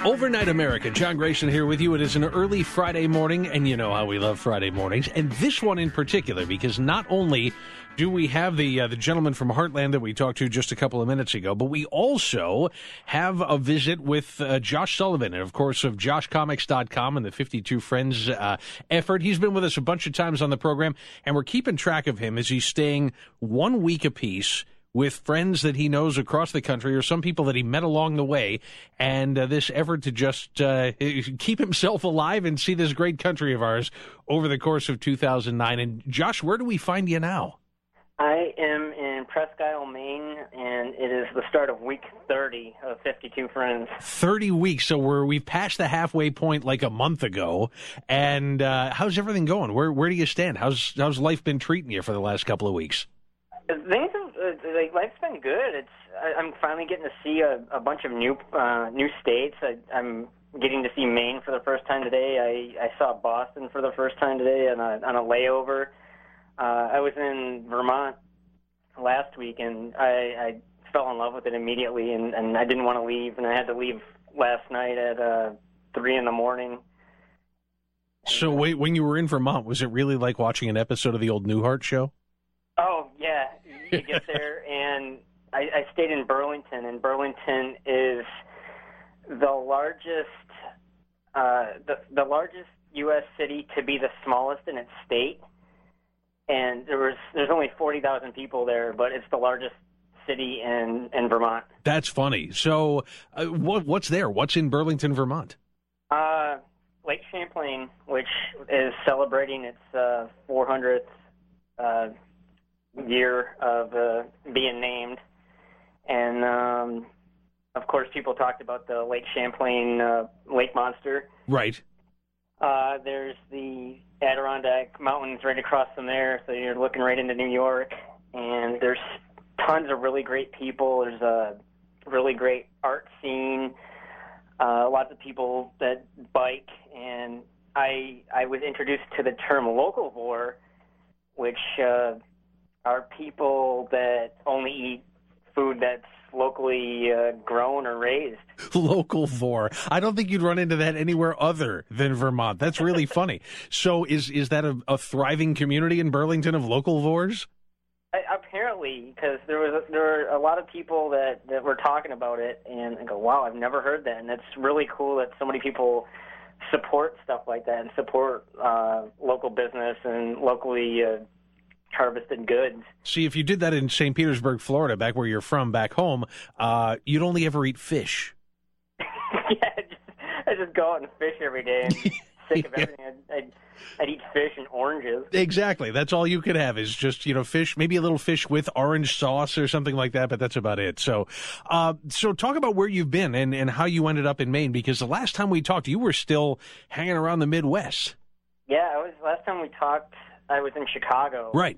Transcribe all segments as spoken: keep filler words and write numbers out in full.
Overnight America, John Grayson here with you. It is an early Friday morning, and you know how we love Friday mornings, and this one in particular, because not only do we have the uh, the gentleman from Heartland that we talked to just a couple of minutes ago, but we also have a visit with uh, Josh Sullivan, and of course of Josh Comics dot com and the fifty-two Friends uh, effort. He's been with us a bunch of times on the program, and we're keeping track of him as he's staying one week apiece with friends that he knows across the country or some people that he met along the way, and uh, this effort to just uh, keep himself alive and see this great country of ours over the course of two thousand nine. And Josh, where do we find you now? I am in Presque Isle, Maine, and it is the start of week thirty of fifty-two Friends. thirty weeks, so we're, we've passed the halfway point like a month ago. And uh, how's everything going? Where where do you stand? How's how's life been treating you for the last couple of weeks? Things have, uh, like, life's been good. It's I, I'm finally getting to see a, a bunch of new uh, new states. I, I'm getting to see Maine for the first time today. I, I saw Boston for the first time today on a, on a layover. Uh, I was in Vermont last week, and I, I fell in love with it immediately, and, and I didn't want to leave, and I had to leave last night at uh, three in the morning. So wait, when you were in Vermont, was it really like watching an episode of the old Newhart show? Oh, yeah. You get there, and I, I stayed in Burlington, and Burlington is the largest uh, the, the largest U S city to be the smallest in its state. And there was there's only forty thousand people there, but it's the largest city in, in Vermont. That's funny. So uh, what what's there? What's in Burlington, Vermont? Uh, Lake Champlain, which is celebrating its uh, four hundredth uh, year of uh, being named. And, um, of course, people talked about the Lake Champlain uh, lake monster. Right. Uh, there's the Adirondack Mountains right across from there, so you're looking right into New York. And there's tons of really great people. There's a really great art scene, uh, lots of people that bike. And I I was introduced to the term localvore, which uh, are people that only eat food that's locally uh, grown or raised. Localvore. I don't think you'd run into that anywhere other than Vermont. That's really funny. So is is that a, a thriving community in Burlington of localvores? I, apparently, because there was a, there were a lot of people that, that were talking about it, and I go, wow, I've never heard that, and it's really cool that so many people support stuff like that and support uh, local business and locally uh, harvested goods. See, if you did that in Saint Petersburg, Florida, back where you're from, back home, uh, you'd only ever eat fish. yeah, I just, I just go out and fish every day and sick of everything. I'd, I'd, I'd eat fish and oranges. Exactly. That's all you could have is just, you know, fish, maybe a little fish with orange sauce or something like that, but that's about it. So, uh, so talk about where you've been and, and how you ended up in Maine, because the last time we talked, you were still hanging around the Midwest. Yeah, I was, last time we talked, I was in Chicago. Right.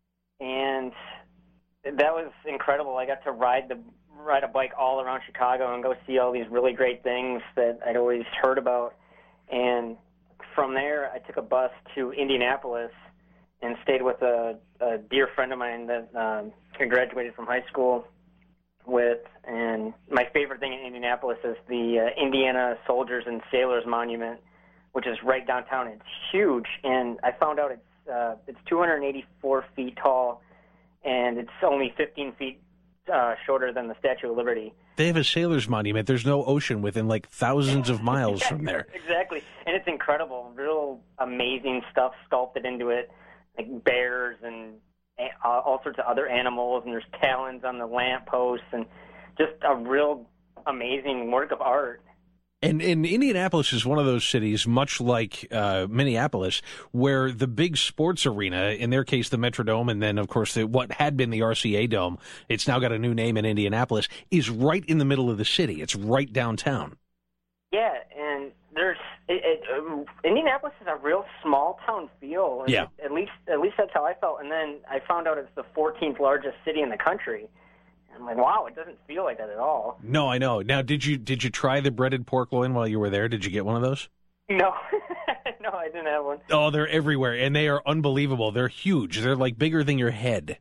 And that was incredible. I got to ride the ride a bike all around Chicago and go see all these really great things that I'd always heard about. And from there, I took a bus to Indianapolis and stayed with a, a dear friend of mine that um, I graduated from high school with. And my favorite thing in Indianapolis is the uh, Indiana Soldiers and Sailors Monument, which is right downtown. It's huge, and I found out it's Uh, it's two hundred eighty-four feet tall, and it's only fifteen feet uh, shorter than the Statue of Liberty. They have a sailor's monument. There's no ocean within like thousands of miles yeah, from there. Exactly, and it's incredible. Real amazing stuff sculpted into it, like bears and uh, all sorts of other animals, and there's talons on the lampposts, and just a real amazing work of art. And, and Indianapolis is one of those cities, much like uh, Minneapolis, where the big sports arena, in their case the Metrodome, and then, of course, the, what had been the R C A Dome, it's now got a new name in Indianapolis, is right in the middle of the city. It's right downtown. Yeah, and there's it, it, um, Indianapolis is a real small-town feel. Yeah. At least, at least that's how I felt. And then I found out it's the fourteenth largest city in the country. I'm like, wow, it doesn't feel like that at all. No, I know. Now, did you did you try the breaded pork loin while you were there? Did you get one of those? No, no, I didn't have one. Oh, they're everywhere, and they are unbelievable. They're huge. They're like bigger than your head.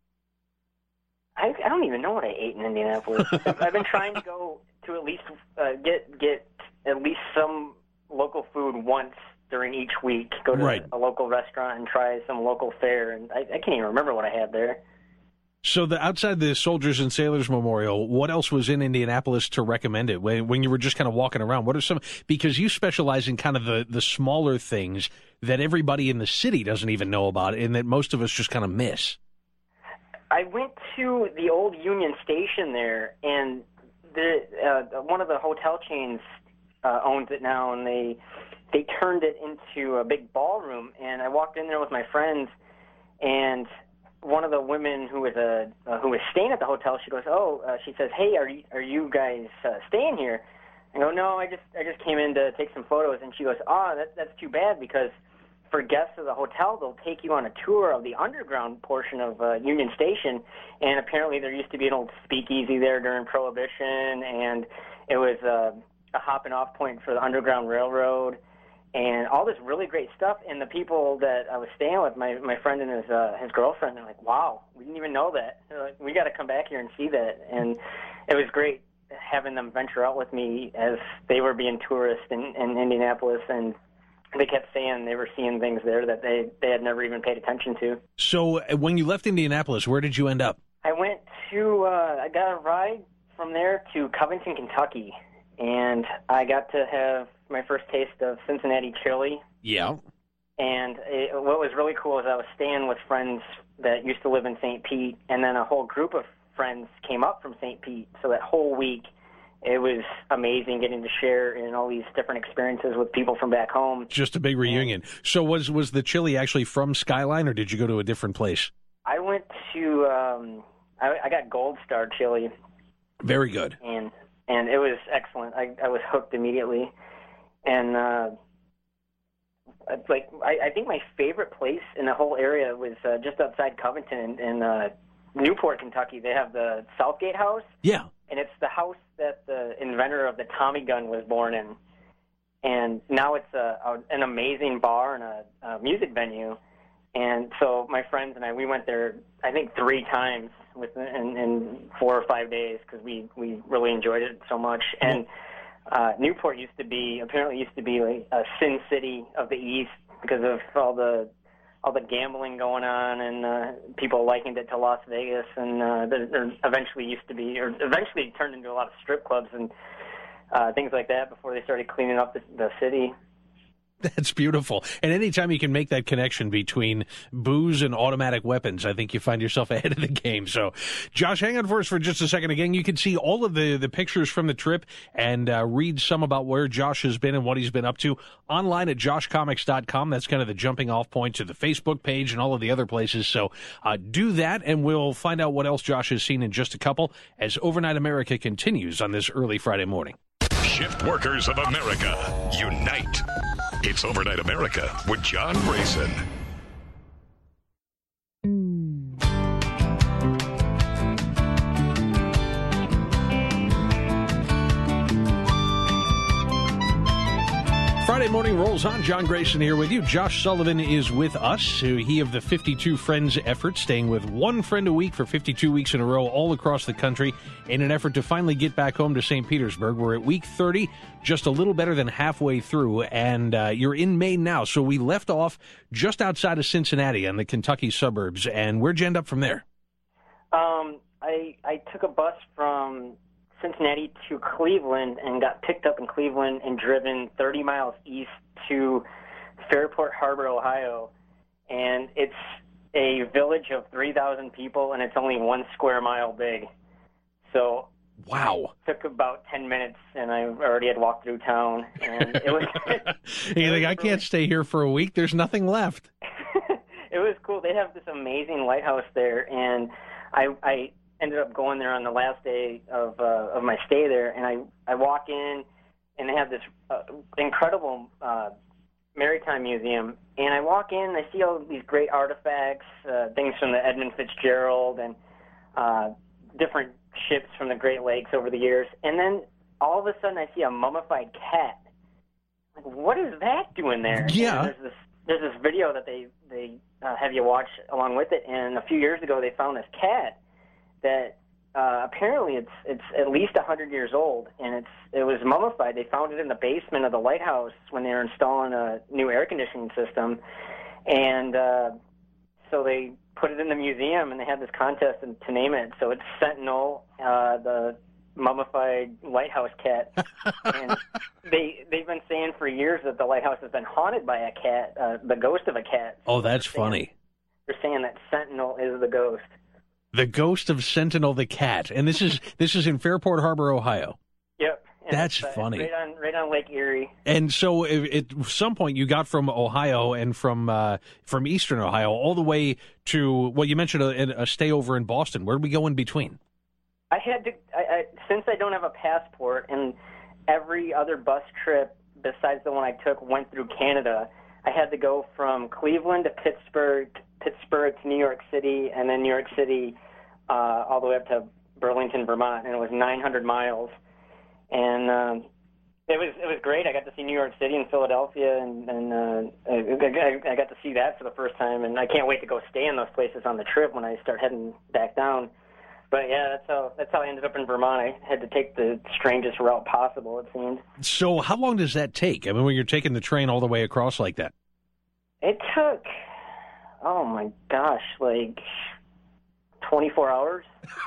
I, I don't even know what I ate in Indianapolis. I've been trying to go to at least uh, get get at least some local food once during each week. Go to right. a local restaurant and try some local fare, and I, I can't even remember what I had there. So the outside the Soldiers and Sailors Memorial, what else was in Indianapolis to recommend it when, when you were just kind of walking around? What are some, because you specialize in kind of the, the smaller things that everybody in the city doesn't even know about and that most of us just kind of miss. I went to the old Union Station there, and the uh, one of the hotel chains uh, owns it now, and they they turned it into a big ballroom. And I walked in there with my friends, and one of the women who was a uh, who was staying at the hotel, she goes, "Oh," uh, she says, "Hey, are you are you guys uh, staying here?" I go, "No, I just I just came in to take some photos." And she goes, "Oh, that that's too bad, because for guests of the hotel, they'll take you on a tour of the underground portion of uh, Union Station, and apparently there used to be an old speakeasy there during Prohibition, and it was uh, a hopping off point for the Underground Railroad, and all this really great stuff." And the people that I was staying with, my my friend and his uh, his girlfriend, they're like, "Wow, we didn't even know that. They're like, we got to come back here and see that." And it was great having them venture out with me as they were being tourists in, in Indianapolis, and they kept saying they were seeing things there that they, they had never even paid attention to. So when you left Indianapolis, where did you end up? I went to, uh, I got a ride from there to Covington, Kentucky, and I got to have my first taste of Cincinnati chili. Yeah. And it, what was really cool is I was staying with friends that used to live in Saint Pete, and then a whole group of friends came up from Saint Pete. So that whole week, it was amazing getting to share in all these different experiences with people from back home. Just a big reunion. So was was the chili actually from Skyline, or did you go to a different place? I went to, um, I, I got Gold Star chili. Very good. And and it was excellent. I, I was hooked immediately. And, uh, like, I, I think my favorite place in the whole area was uh, just outside Covington in uh, Newport, Kentucky. They have the Southgate House. Yeah. And it's the house that the inventor of the Tommy gun was born in. And now it's a, a, an amazing bar and a, a music venue. And so my friends and I, we went there, I think, three times within in four or five days because we, we really enjoyed it so much. And uh, Newport used to be, apparently used to be like a Sin City of the East because of all the all the gambling going on, and uh, people likened it to Las Vegas, and uh, there, there eventually used to be, or eventually turned into a lot of strip clubs and uh, things like that before they started cleaning up the, the city. That's beautiful. And anytime you can make that connection between booze and automatic weapons, I think you find yourself ahead of the game. So, Josh, hang on for us for just a second. Again, you can see all of the, the pictures from the trip and uh, read some about where Josh has been and what he's been up to online at josh comics dot com. That's kind of the jumping off point to the Facebook page and all of the other places. So uh, do that, and we'll find out what else Josh has seen in just a couple as Overnight America continues on this early Friday morning. Shift workers of America, unite. It's Overnight America with John Grayson. Friday morning rolls on. John Grayson here with you. Josh Sullivan is with us. He of the fifty-two Friends effort, staying with one friend a week for fifty-two weeks in a row all across the country in an effort to finally get back home to Saint Petersburg. We're at week thirty, just a little better than halfway through, and uh, you're in Maine now. So we left off just outside of Cincinnati in the Kentucky suburbs, and where'd you end up from there? Um, I I took a bus from Cincinnati to Cleveland and got picked up in Cleveland and driven thirty miles east to Fairport Harbor, Ohio. And it's a village of three thousand people, and it's only one square mile big. So wow, it took about ten minutes, and I already had walked through town. And it was. You think, I can't stay here for a week? There's nothing left. It was cool. They have this amazing lighthouse there, and I. I ended up going there on the last day of uh, of my stay there, and I, I walk in, and they have this uh, incredible uh, maritime museum, and I walk in, and I see all these great artifacts, uh, things from the Edmund Fitzgerald, and uh, different ships from the Great Lakes over the years, and then all of a sudden I see a mummified cat. Like, what is that doing there? Yeah. And there's this there's this video that they, they uh, have you watch along with it, and a few years ago they found this cat that uh, apparently it's it's at least a hundred years old, and it's it was mummified. They found it in the basement of the lighthouse when they were installing a new air conditioning system, and uh, so they put it in the museum, and they had this contest to name it. So it's Sentinel, uh, the mummified lighthouse cat. And they they've been saying for years that the lighthouse has been haunted by a cat, uh, the ghost of a cat. Oh, that's they're saying, funny. They're saying that Sentinel is the ghost. The ghost of Sentinel the cat, and this is this is in Fairport Harbor, Ohio. Yep. And That's it's, uh, funny. Right on, right on Lake Erie. And so, if, at some point, you got from Ohio and from uh, from Eastern Ohio all the way to, well, you mentioned a, a stay over in Boston. Where did we go in between? I had to, I, I, since I don't have a passport, and every other bus trip besides the one I took went through Canada, I had to go from Cleveland to Pittsburgh, Pittsburgh to New York City, and then New York City uh, all the way up to Burlington, Vermont, and it was nine hundred miles. And um, it was it was great. I got to see New York City and Philadelphia, and, and uh, I, I got to see that for the first time, and I can't wait to go stay in those places on the trip when I start heading back down. But yeah, that's how that's how I ended up in Vermont. I had to take the strangest route possible, it seemed. So how long does that take? I mean, when you're taking the train all the way across like that? It took, oh my gosh, like twenty-four hours.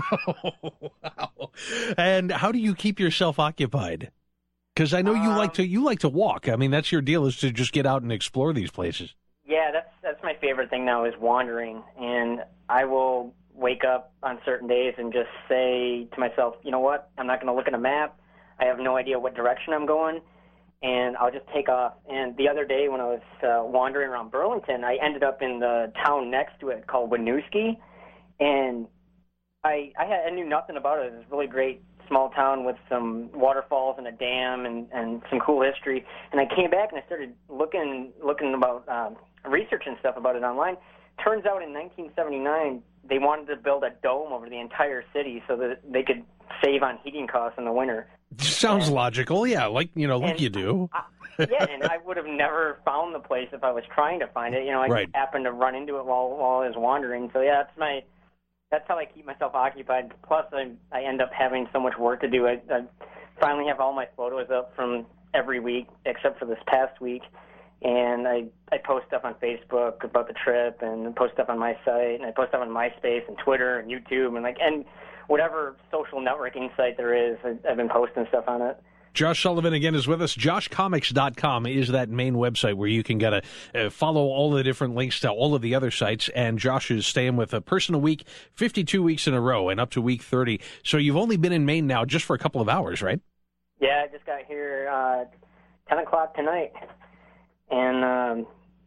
Wow. And how do you keep yourself occupied? Because I know you um, like to you like to walk. I mean, that's your deal, is to just get out and explore these places. Yeah, that's that's my favorite thing now, is wandering. And I will wake up on certain days and just say to myself, you know what, I'm not going to look at a map. I have no idea what direction I'm going, and I'll just take off. And the other day when I was uh, wandering around Burlington, I ended up in the town next to it called Winooski, and I I, had, I knew nothing about it. It was a really great small town with some waterfalls and a dam and, and some cool history. And I came back and I started looking looking about um, researching stuff about it online. Turns out in nineteen seventy-nine, they wanted to build a dome over the entire city so that they could save on heating costs in the winter. Sounds and, logical, yeah, like you know, like you do. I, yeah, and I would have never found the place if I was trying to find it. You know, I right. just happened to run into it while while I was wandering. So yeah, that's my that's how I keep myself occupied. Plus, I I end up having so much work to do. I, I finally have all my photos up from every week except for this past week. And I, I post stuff on Facebook about the trip, and post stuff on my site, and I post stuff on MySpace and Twitter and YouTube, and like and whatever social networking site there is, I, I've been posting stuff on it. Josh Sullivan again is with us. Josh Comics dot com is that main website where you can get a uh, follow all the different links to all of the other sites. And Josh is staying with a person a week, fifty-two weeks in a row, and up to week thirty. So you've only been in Maine now just for a couple of hours, right? Yeah, I just got here uh, ten o'clock tonight. And um,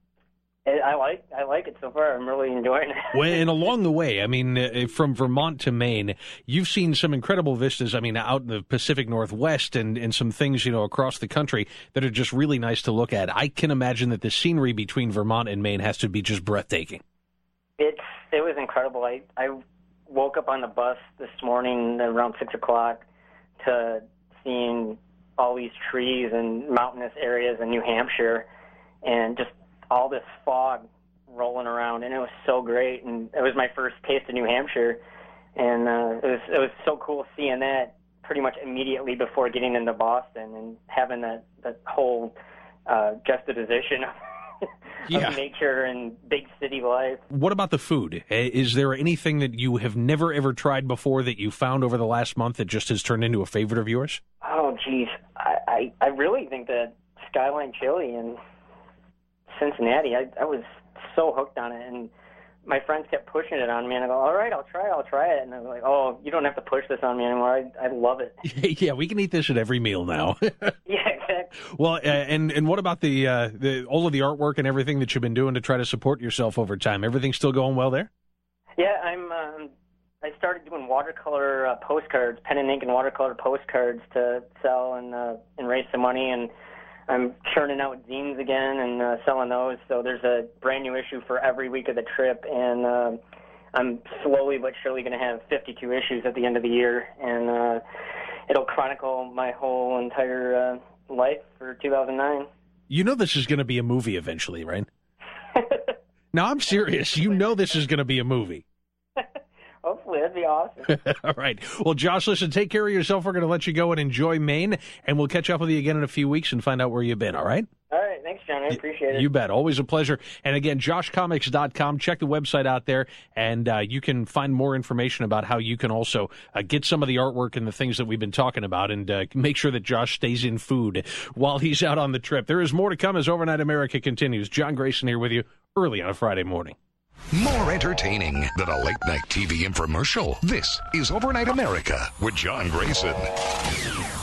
I like I like it so far. I'm really enjoying it. Well, and along the way, I mean, uh, from Vermont to Maine, you've seen some incredible vistas. I mean, out in the Pacific Northwest, and, and some things, you know, across the country that are just really nice to look at. I can imagine that the scenery between Vermont and Maine has to be just breathtaking. It's it was incredible. I I woke up on the bus this morning around six o'clock to seeing all these trees and mountainous areas in New Hampshire. And just all this fog rolling around, and it was so great. And it was my first taste of New Hampshire, and uh, it was it was so cool seeing that pretty much immediately before getting into Boston, and having that that whole uh, juxtaposition of, yeah. of nature and big city life. What about the food? Is there anything that you have never ever tried before that you found over the last month that just has turned into a favorite of yours? Oh, geez, I I, I really think that Skyline Chili and Cincinnati, I, I was so hooked on it, and my friends kept pushing it on me, and I go, all right, I'll try it, I'll try it, and I'm like, oh, you don't have to push this on me anymore, I, I love it. Yeah, we can eat this at every meal now. Yeah, exactly. Well, uh, and, and what about the, uh, the all of the artwork and everything that you've been doing to try to support yourself over time? Everything still going well there? Yeah, I'm, um, I started doing watercolor uh, postcards, pen and ink and watercolor postcards to sell and, uh, and raise some money, and I'm churning out zines again and uh, selling those. So there's a brand new issue for every week of the trip, and uh, I'm slowly but surely going to have fifty-two issues at the end of the year, and uh, it'll chronicle my whole entire uh, life for two thousand nine. You know this is going to be a movie eventually, right? No, I'm serious. You know this is going to be a movie. Hopefully. hopefully. That'd be awesome. All right. Well, Josh, listen, take care of yourself. We're going to let you go and enjoy Maine, and we'll catch up with you again in a few weeks and find out where you've been, all right? All right. Thanks, John. I appreciate it. You bet. Always a pleasure. And again, josh comics dot com. Check the website out there, and uh, you can find more information about how you can also uh, get some of the artwork and the things that we've been talking about, and uh, make sure that Josh stays in food while he's out on the trip. There is more to come as Overnight America continues. John Grayson here with you early on a Friday morning. More entertaining than a late-night T V infomercial. This is Overnight America with John Grayson.